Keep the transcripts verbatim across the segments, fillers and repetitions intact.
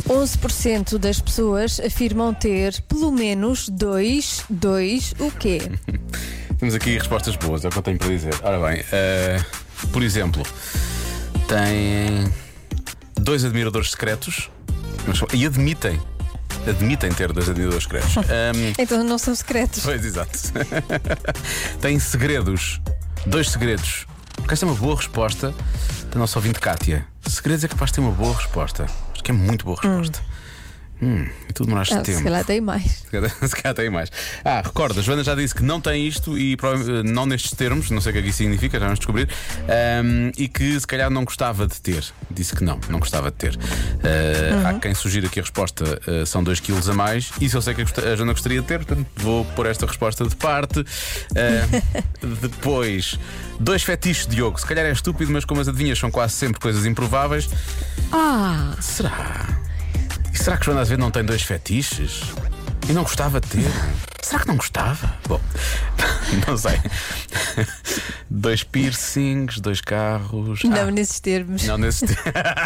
onze por cento das pessoas afirmam ter pelo menos dois, dois o quê? Temos aqui respostas boas, é o que eu tenho para dizer. Ora bem, uh, por exemplo, tem dois admiradores secretos mas, e admitem, admitem ter dois admiradores secretos. Um, Então não são secretos. Pois, exato. Tem segredos, dois segredos. Porque esta é uma boa resposta da nossa ouvinte Kátia. Segredos é capaz de ter uma boa resposta. Acho que é muito boa resposta. Hum. Hum, e tu demoraste Ah, tempo. se calhar tem mais. Se calhar tem mais. Ah, recorda, Joana já disse que não tem isto e não nestes termos, não sei o que é que isso significa, já vamos descobrir. Um, e que se calhar não gostava de ter. Disse que não, não gostava de ter. Uh, uhum. Há quem sugira que a resposta uh, são dois quilos a mais. Isso eu sei que a Joana gostaria de ter, portanto vou pôr esta resposta de parte. Uh, depois, dois fetiches, Diogo. Se calhar é estúpido, mas como as adivinhas são quase sempre coisas improváveis. Ah! Será? E será que Joana Azevedo não tem dois fetiches? E não gostava de ter? Será que não gostava? Bom, não sei. Dois piercings, dois carros. Não ah, nesses termos. Não nesses termos.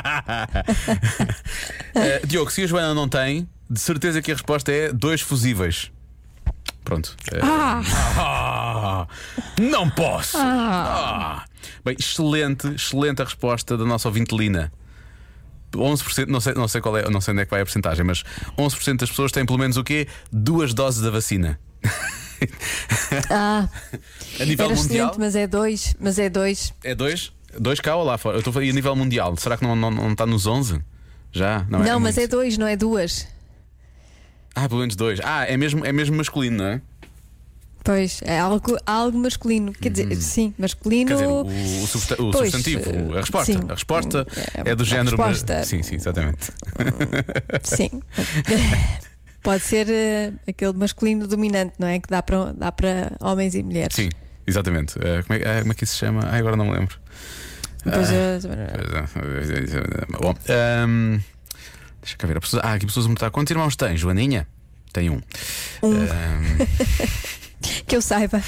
uh, Diogo, se a Joana não tem, de certeza que a resposta é dois fusíveis. Pronto. Uh, Ah! ah não posso! Ah. Ah. Bem, excelente, excelente a resposta da nossa ouvinte Lina. onze por cento, não sei, não sei qual é, não sei onde é que vai a porcentagem, mas onze por cento das pessoas têm pelo menos o quê? Duas doses da vacina. Ah, a nível era mundial. excelente, mas é dois. Mas é dois. É dois? Dois cá ou lá fora? Eu estou a ir a nível mundial. Será que não, não, não está nos onze? Já? Não, é mas muito. é dois, não é duas. Ah, pelo menos dois. Ah, é mesmo, é mesmo masculino, não é? Pois, é algo, algo masculino. Quer dizer, sim, masculino. Quer dizer, o, o, substa- o Pois, substantivo, a resposta. sim. A resposta É, é do a género. resposta. Sim, sim, exatamente. Sim. Pode ser uh, aquele masculino dominante, não é? Que dá para dá para homens e mulheres. Sim, exatamente. Uh, como, é, uh, como é que isso se chama? Ah, agora não me lembro. Pois, Ah, uh, Bom, um, deixa cá ver. A pessoa, ah, aqui pessoas a perguntar quantos irmãos tem? Joaninha? Tem um. Um. Um, que eu saiba.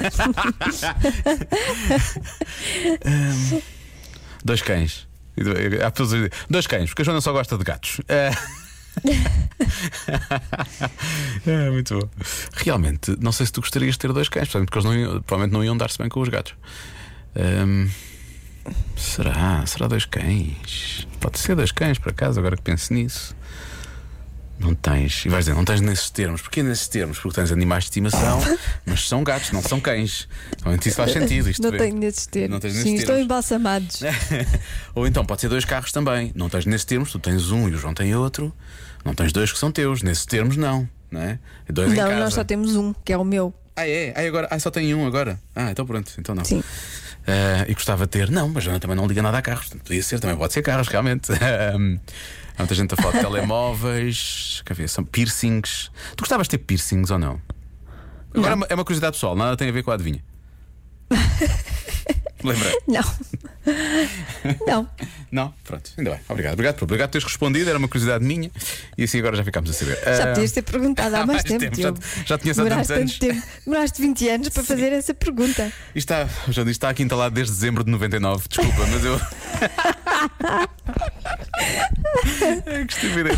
um, dois cães. Há pessoas a dizer, dois cães, porque a Joana só gosta de gatos. É muito bom. Realmente, não sei se tu gostarias de ter dois cães, porque eles não iam, provavelmente não iam dar-se bem com os gatos. Um, será? Será dois cães? Pode ser dois cães, por acaso, agora que penso nisso. Não tens, e vais dizer, não tens nesses termos. Porquê nesses termos? Porque tens animais de estimação, mas são gatos, não são cães. Realmente isso faz sentido. Isto Não vê. tenho nesses termos. Não tens nesses Sim, estão termos. embalsamados. Ou então pode ser dois carros também. Não tens nesses termos, tu tens um e o João tem outro. Não tens dois que são teus. Nesses termos, não, não é? Dois em Não, casa. nós só temos um, que é o meu. Ah, é? Ah, agora, ah, só tem um agora. Ah, então pronto, então não. Sim. Uh, e gostava de ter, não, mas a Joana também não liga nada a carros. Portanto, podia ser, também pode ser carros, realmente. Um, Há muita gente a falar de telemóveis, quer ver, são piercings. Tu gostavas de ter piercings ou não? Agora é uma, é uma curiosidade pessoal, nada tem a ver com a adivinha. Lembra? Não. Não. Não? Pronto, ainda bem. Obrigado, obrigado, por, obrigado por teres respondido, era uma curiosidade minha. E assim agora já ficámos a saber. Já Ah, podias ter perguntado há mais, tempo. tempo, já, Diogo. já tinha há tantos Demoraste anos. tanto tempo. Demoraste vinte anos para fazer essa pergunta. Isto está, já disse, está aqui instalado desde dezembro de noventa e nove. Desculpa, mas eu. Que estupidez.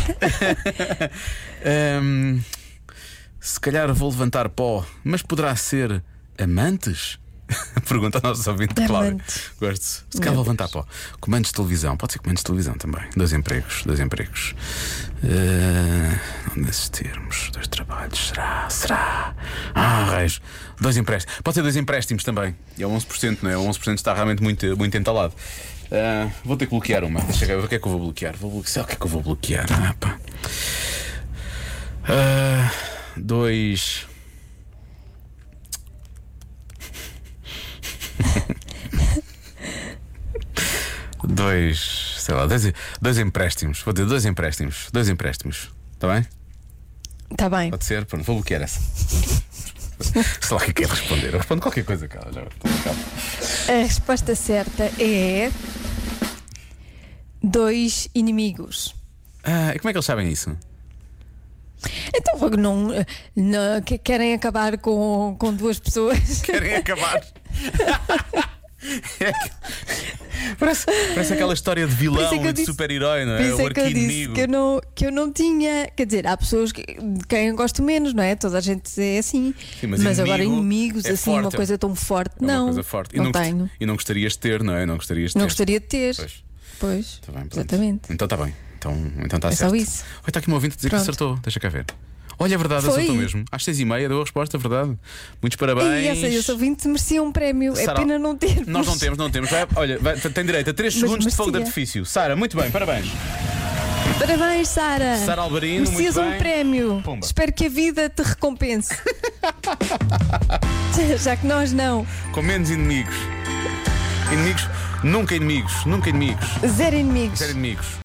Ahm, se calhar vou levantar pó, mas poderá ser amantes? Pergunta ao nosso ouvinte, Cláudio. Amantes. Gosto. Se calhar vou levantar pó. Comandos de televisão, pode ser comandos de televisão também. Dois empregos, dois empregos. Uh, nesses termos, dois trabalhos. Será? Será? Ah, reis. Dois empréstimos. Pode ser dois empréstimos também. E é onze por cento, não é? O onze por cento está realmente muito, muito entalado. Uh, vou ter que bloquear uma. Deixa eu ver o que é que eu vou bloquear. Vou bloquear. O que é que eu vou bloquear? Ah, pá. Uh, dois. Dois, sei lá, dois, dois empréstimos. Vou dizer dois empréstimos. Dois empréstimos. Está bem? Está bem. Pode ser? Pronto, vou bloquear essa. Sei lá o que é que é responder. Eu respondo qualquer coisa, cara. Já, calma. A resposta certa é dois inimigos. Ah, e como é que eles sabem isso? Então não, não que- querem acabar com, com duas pessoas. Querem acabar. É que- parece, parece aquela história de Por isso vilão é que eu e de disse- super-herói, não Por é? isso O é que eu disse arqui-inimigo. que eu, não, que eu não tinha. Quer dizer, há pessoas que, de quem eu gosto menos, não é? Toda a gente é assim. Sim, mas mas agora inimigo inimigos, é assim, uma forte. coisa tão forte. É uma não, coisa forte. E não, não, gost- tenho. e não gostarias de ter, não é? Não gostarias de ter. Não gostaria de ter. Pois. Pois, Tá bem, pronto. exatamente. Então está bem. Então está então tá É certo. só isso. Olha, está aqui um ouvinte a dizer Pronto. que acertou. Deixa cá ver. Olha, é verdade, Foi. acertou mesmo. Às seis e meia deu a resposta, é verdade. Muitos parabéns. E essa, esse ouvinte merecia um prémio. Sara, É pena não ter. Nós não temos, não temos. Vai, olha, vai, tem direito a três Mas segundos de fogo de merecia. artifício. Sara, muito bem, parabéns. Parabéns, Sara. Sara Alberino, Merecias muito um bem. prémio. Pumba. Espero que a vida te recompense. Já que nós não. Com menos inimigos. Inimigos, nunca inimigos, nunca inimigos. Zero inimigos. Zero inimigos.